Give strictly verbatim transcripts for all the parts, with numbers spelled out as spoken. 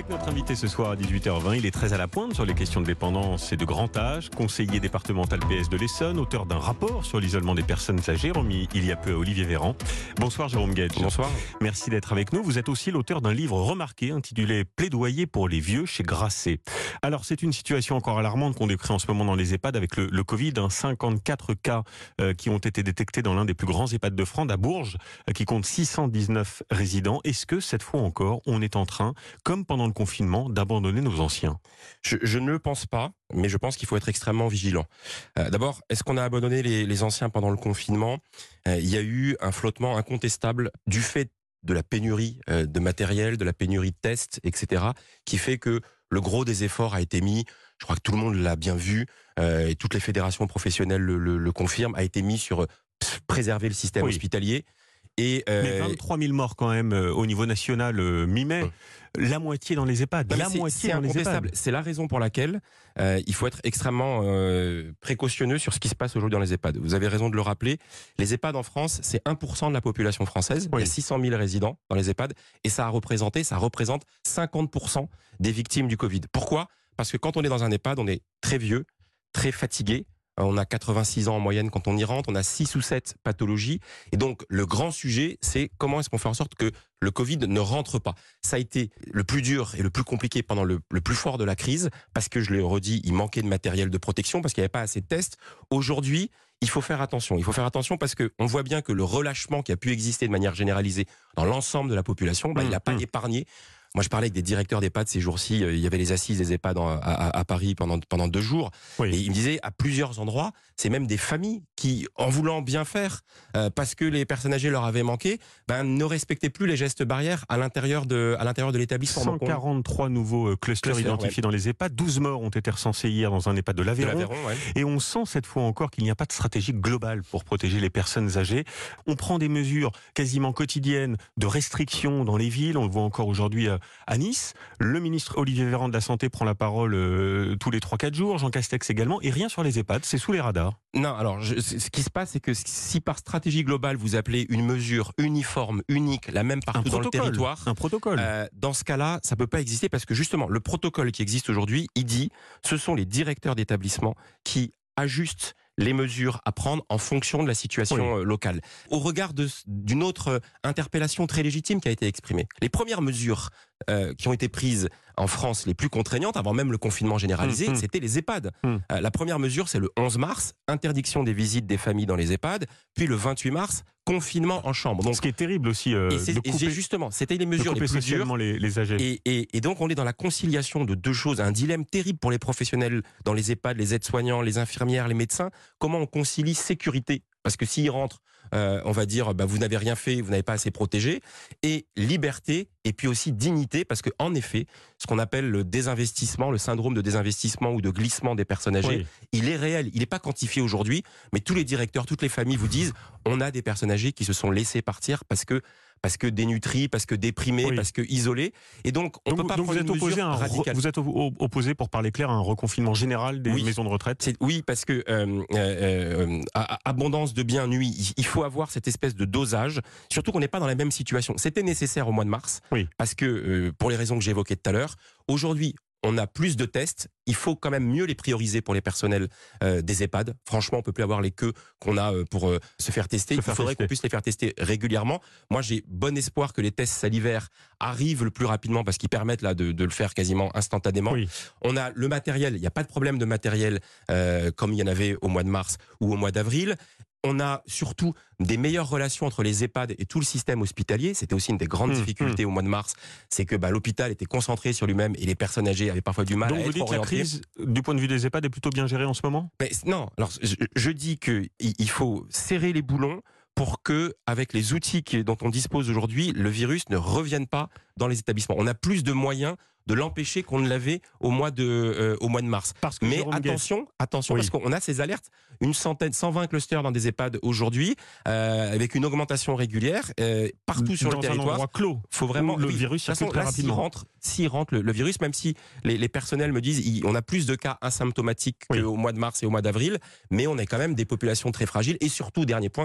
Avec notre invité ce soir à dix-huit heures vingt, il est très à la pointe sur les questions de dépendance et de grand âge, conseiller départemental P S de l'Essonne, auteur d'un rapport sur l'isolement des personnes âgées, remis il y a peu à Olivier Véran. Bonsoir Jérôme Guedj. Bonsoir. Merci d'être avec nous. Vous êtes aussi l'auteur d'un livre remarqué intitulé Plaidoyer pour les vieux chez Grasset. Alors c'est une situation encore alarmante qu'on décrit en ce moment dans les EHPAD avec le, le Covid. Hein, cinquante-quatre cas euh, qui ont été détectés dans l'un des plus grands EHPAD de France, à Bourges, euh, qui compte six cent dix-neuf résidents. Est-ce que cette fois encore, on est en train, comme pendant le confinement, d'abandonner nos anciens? Je, je ne le pense pas, mais je pense qu'il faut être extrêmement vigilant. Euh, D'abord, est-ce qu'on a abandonné les, les anciens pendant le confinement? euh, Il y a eu un flottement incontestable du fait de la pénurie euh, de matériel, de la pénurie de tests, et cetera, qui fait que le gros des efforts a été mis, je crois que tout le monde l'a bien vu, euh, et toutes les fédérations professionnelles le, le, le confirment, a été mis sur euh, préserver le système Oui. hospitalier. Et euh, Mais vingt-trois mille morts quand même euh, au niveau national euh, mi-mai, hum. la moitié dans les EHPAD. Non, la c'est- moitié c'est dans les incontestable. EHPAD. C'est la raison pour laquelle euh, il faut être extrêmement euh, précautionneux sur ce qui se passe aujourd'hui dans les EHPAD. Vous avez raison de le rappeler. Les EHPAD en France, c'est un pour cent de la population française. Oui. Il y a six cent mille résidents dans les EHPAD et ça a représenté, ça représente cinquante pour cent des victimes du Covid. Pourquoi? Parce que quand on est dans un EHPAD, on est très vieux, très fatigué. On a quatre-vingt-six ans en moyenne quand on y rentre, on a six ou sept pathologies. Et donc, le grand sujet, c'est comment est-ce qu'on fait en sorte que le Covid ne rentre pas. Ça a été le plus dur et le plus compliqué pendant le, le plus fort de la crise, parce que, je l'ai redit, il manquait de matériel de protection, parce qu'il n'y avait pas assez de tests. Aujourd'hui, il faut faire attention. Il faut faire attention parce qu'on voit bien que le relâchement qui a pu exister de manière généralisée dans l'ensemble de la population, bah, Mmh, il n'a pas mmh. épargné. Moi, je parlais avec des directeurs d'EHPAD ces jours-ci. euh, Il y avait les assises des EHPAD en- à, à- à Paris pendant, pendant deux jours. Oui. Et ils me disaient, à plusieurs endroits, c'est même des familles qui, en voulant bien faire, euh, parce que les personnes âgées leur avaient manqué, ben, ne respectaient plus les gestes barrières à l'intérieur de, à l'intérieur de l'établissement. cent Donc, on- quarante-trois nouveaux euh, clusters Clusters, identifiés dans les EHPAD. douze morts ont été recensés hier dans un EHPAD de de l'Aveyron. l'Aveyron, ouais. Et on sent cette fois encore qu'il n'y a pas de stratégie globale pour protéger les personnes âgées. On prend des mesures quasiment quotidiennes de restrictions dans les villes. On le voit encore aujourd'hui à, à Nice. Le ministre Olivier Véran de la Santé prend la parole euh, tous les trois quatre jours. Jean Castex également. Et rien sur les EHPAD. C'est sous les radars. Non, alors je- ce qui se passe, c'est que si par stratégie globale vous appelez une mesure uniforme, unique, la même Un partout dans le protocole. territoire, Un protocole. Euh, dans ce cas-là, ça peut pas exister parce que justement, le protocole qui existe aujourd'hui, il dit, ce sont les directeurs d'établissement qui ajustent les mesures à prendre en fonction de la situation euh, locale. Au regard de- d'une autre euh, interpellation très légitime qui a été exprimée, les premières mesures euh, qui ont été prises en France, les plus contraignantes, avant même le confinement généralisé, Mmh, mmh. c'était les EHPAD. Mmh. Euh, la première mesure, c'est le onze mars, interdiction des visites des familles dans les EHPAD, puis le vingt-huit mars, confinement en chambre. Donc, Ce qui est terrible aussi, euh, et c'est- de et couper, justement, c'était les de mesures couper les plus dures. socialement les, les âgés. Et, et- et donc, on est dans la conciliation de deux choses, un dilemme terrible pour les professionnels dans les EHPAD, les aides-soignants, les infirmières, les médecins. Comment on concilie sécurité? Parce que s'ils rentrent, euh, on va dire, bah, vous n'avez rien fait, vous n'avez pas assez protégé, et liberté, et puis aussi dignité, parce que en effet, ce qu'on appelle le désinvestissement, le syndrome de désinvestissement ou de glissement des personnes âgées, Oui. il est réel, il n'est pas quantifié aujourd'hui, mais tous les directeurs, toutes les familles vous disent, on a des personnes âgées qui se sont laissées partir parce que parce que dénutries, parce que déprimées, Oui. parce que isolées, et donc on Donc, peut pas donc vous prendre êtes une opposé mesure à un re- radicale. vous êtes au- au- opposé, pour parler clair, à un reconfinement général des Oui. maisons de retraite. C'est- Oui, parce que euh, euh, euh, à- à- abondance de biens nuit, il- il faut avoir cette espèce de dosage, surtout qu'on n'est pas dans la même situation. C'était nécessaire au mois de mars, Oui. parce que, euh, pour les raisons que j'évoquais tout à l'heure, aujourd'hui, on a plus de tests, il faut quand même mieux les prioriser pour les personnels euh, des EHPAD. Franchement, on peut plus avoir les queues qu'on a euh, pour euh, se faire tester. Se Il faire faudrait tester. qu'on puisse les faire tester régulièrement. Moi, j'ai bon espoir que les tests salivaires arrivent le plus rapidement parce qu'ils permettent là de, de le faire quasiment instantanément. Oui. On a le matériel, il n'y a pas de problème de matériel euh, comme il y en avait au mois de mars ou au mois d'avril. On a surtout des meilleures relations entre les EHPAD et tout le système hospitalier. C'était aussi une des grandes Mmh, difficultés au mois de mars, c'est que bah, l'hôpital était concentré sur lui-même et les personnes âgées avaient parfois du mal Donc à vous être dites que la orientées. crise, du point de vue des EHPAD, est plutôt bien gérée en ce moment? Mais non, alors je, je dis que il il faut serrer les boulons pour que, avec les outils qui- dont on dispose aujourd'hui, le virus ne revienne pas dans les établissements. On a plus de moyens de l'empêcher qu'on ne l'avait au mois de euh, au mois de mars. Parce que Mais Jérôme Guedj- attention, attention, Oui. parce qu'on a ces alertes, une centaine, cent vingt clusters dans des EHPAD aujourd'hui, euh, avec une augmentation régulière euh, partout sur dans le un territoire. endroit clos, Faut vraiment où le oui, virus de toute circule façon, très là, s'il rapidement. rentre, s'il rentre le, le virus, même si les, les personnels me disent, il- on a plus de cas asymptomatiques Oui. qu'au mois de mars et au mois d'avril, mais on a quand même des populations très fragiles. Et surtout, dernier point,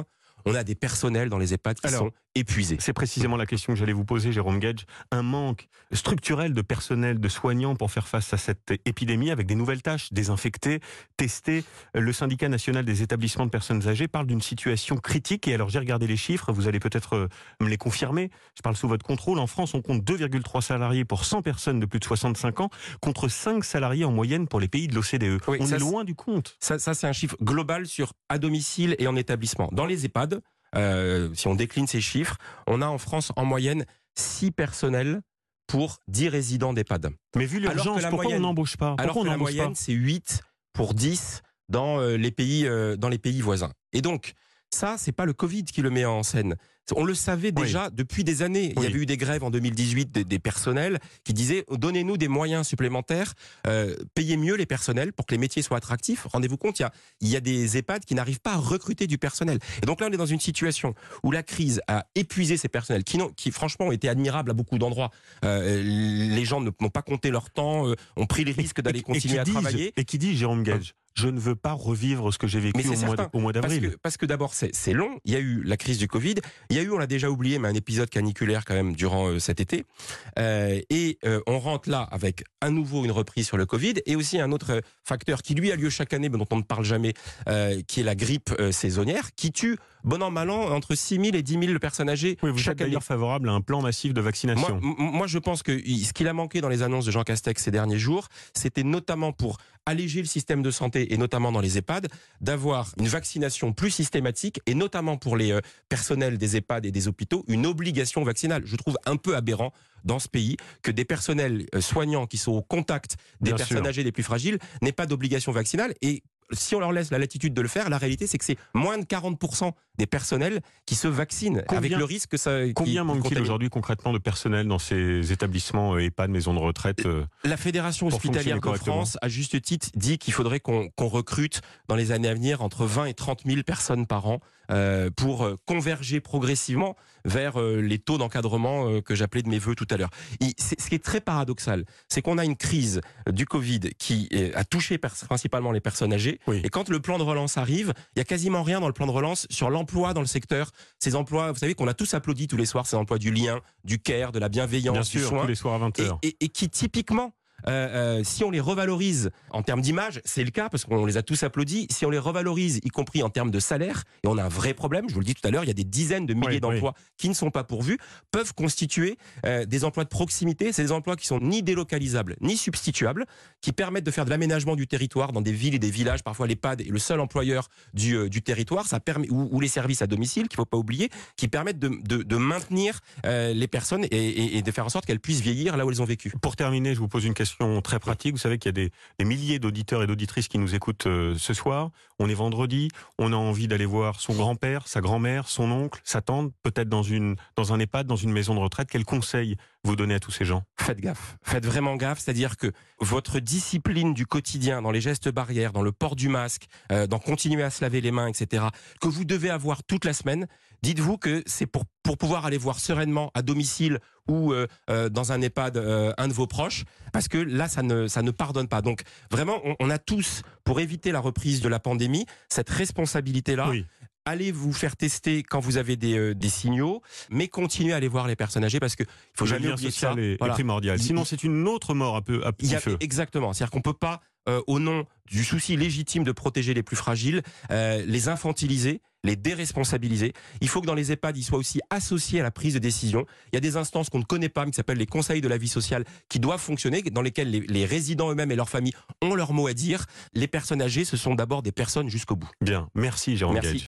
on a des personnels dans les EHPAD qui Alors, sont épuisés. C'est précisément la question que j'allais vous poser, Jérôme Gage. Un manque structurel de personnel, de soignants pour faire face à cette épidémie avec des nouvelles tâches, désinfecter, tester. Le syndicat national des établissements de personnes âgées parle d'une situation critique. Et alors j'ai regardé les chiffres, vous allez peut-être me les confirmer. Je parle sous votre contrôle. En France, on compte deux virgule trois salariés pour cent personnes de plus de soixante-cinq ans, contre cinq salariés en moyenne pour les pays de l'O C D E. Oui, on est loin du compte. Ça, ça c'est un chiffre global sur à domicile et en établissement. Dans les EHPAD, Euh, si on décline ces chiffres, on a en France en moyenne six personnels pour dix résidents d'EHPAD. Mais vu l'urgence, pourquoi moyenne, on n'embauche pas pourquoi Alors que la moyenne, c'est huit pour dix dans, euh, les pays, euh, dans les pays voisins. Et donc, ça, c'est pas le Covid qui le met en scène. On le savait déjà oui. depuis des années. Oui. Il y avait eu des grèves en deux mille dix-huit des, des personnels qui disaient « donnez-nous des moyens supplémentaires, euh, payez mieux les personnels pour que les métiers soient attractifs ». Rendez-vous compte, il y a, il y a des EHPAD qui n'arrivent pas à recruter du personnel. Et donc là, on est dans une situation où la crise a épuisé ces personnels qui, qui franchement, ont été admirables à beaucoup d'endroits. Euh, les gens n'ont pas compté leur temps, euh, ont pris les risques d'aller continuer à disent, travailler. Et qui dit, Jérôme Gage, je ne veux pas revivre ce que j'ai vécu au mois, au mois d'avril. Parce que, parce que d'abord, c'est long. Il y a eu la crise du Covid. Il y a eu, on l'a déjà oublié, mais un épisode caniculaire quand même durant euh, cet été. Euh, et euh, on rentre là avec à nouveau une reprise sur le Covid et aussi un autre facteur qui lui a lieu chaque année, mais dont on ne parle jamais, euh, qui est la grippe euh, saisonnière, qui tue bon an mal an entre six mille et dix mille personnes âgées oui, vous chaque êtes année. D'ailleurs favorable à un plan massif de vaccination. Moi, moi, je pense que ce qu'il a manqué dans les annonces de Jean Castex ces derniers jours, c'était notamment pour alléger le système de santé et notamment dans les EHPAD, d'avoir une vaccination plus systématique et notamment pour les euh, personnels des EHPAD et des hôpitaux, une obligation vaccinale. Je trouve un peu aberrant dans ce pays que des personnels euh, soignants qui sont au contact des Bien personnes sûr. âgées les plus fragiles n'aient pas d'obligation vaccinale. Et si on leur laisse la latitude de le faire, la réalité c'est que c'est moins de quarante pour cent des personnels qui se vaccinent, combien, avec le risque que ça... Combien manque-t-il aujourd'hui concrètement de personnel dans ces établissements EHPAD, maisons de retraite euh, La Fédération hospitalière de France, à juste titre, dit qu'il faudrait qu'on qu'on recrute dans les années à venir entre vingt et trente mille personnes par an euh, pour converger progressivement vers euh, les taux d'encadrement euh, que j'appelais de mes voeux tout à l'heure. Ce qui est très paradoxal, c'est qu'on a une crise du Covid qui euh, a touché principalement les personnes âgées. Oui. Et quand le plan de relance arrive, il y a quasiment rien dans le plan de relance sur l'emploi dans le secteur. Ces emplois, vous savez qu'on a tous applaudi tous les soirs, ces emplois du lien, du care, de la bienveillance, Bien du sûr, soin. tous les soirs à vingt heures. Et, et, et qui typiquement... Euh, euh, si on les revalorise en termes d'image, c'est le cas parce qu'on les a tous applaudis. Si on les revalorise, y compris en termes de salaire, et on a un vrai problème, je vous le dis tout à l'heure, il y a des dizaines de milliers oui, d'emplois oui. qui ne sont pas pourvus, peuvent constituer euh, des emplois de proximité. C'est des emplois qui sont ni délocalisables, ni substituables, qui permettent de faire de l'aménagement du territoire dans des villes et des villages. Parfois l'EHPAD est le seul employeur du, euh, du territoire, ça permet, ou, ou les services à domicile, qu'il ne faut pas oublier, qui permettent de, de, de maintenir euh, les personnes et, et, et de faire en sorte qu'elles puissent vieillir là où elles ont vécu. Pour terminer, je vous pose une question très pratique. Vous savez qu'il y a des, des milliers d'auditeurs et d'auditrices qui nous écoutent euh, ce soir. On est vendredi, on a envie d'aller voir son grand-père, sa grand-mère, son oncle, sa tante, peut-être dans, une, dans un EHPAD, dans une maison de retraite. Quels conseils vous donnez à tous ces gens ? Faites gaffe, faites vraiment gaffe, c'est-à-dire que votre discipline du quotidien, dans les gestes barrières, dans le port du masque, euh, dans continuer à se laver les mains, et cetera, que vous devez avoir toute la semaine, dites-vous que c'est pour, pour pouvoir aller voir sereinement à domicile ou euh, euh, dans un EHPAD euh, un de vos proches, parce que là, ça ne, ça ne pardonne pas. Donc vraiment, on, on a tous, pour éviter la reprise de la pandémie, cette responsabilité-là. Oui. Allez vous faire tester quand vous avez des, euh, des signaux, mais continuez à aller voir les personnes âgées parce que il faut jamais oublier ça. Est, voilà. est primordial. Sinon, c'est une autre mort un peu à petit feu. Exactement. C'est-à-dire qu'on peut pas, euh, au nom du souci légitime de protéger les plus fragiles, euh, les infantiliser, les déresponsabiliser. Il faut que dans les EHPAD, ils soient aussi associés à la prise de décision. Il y a des instances qu'on ne connaît pas, mais qui s'appellent les conseils de la vie sociale, qui doivent fonctionner, dans lesquels les, les résidents eux-mêmes et leurs familles ont leur mot à dire. Les personnes âgées, ce sont d'abord des personnes jusqu'au bout. Bien. Merci, Jérôme Gage.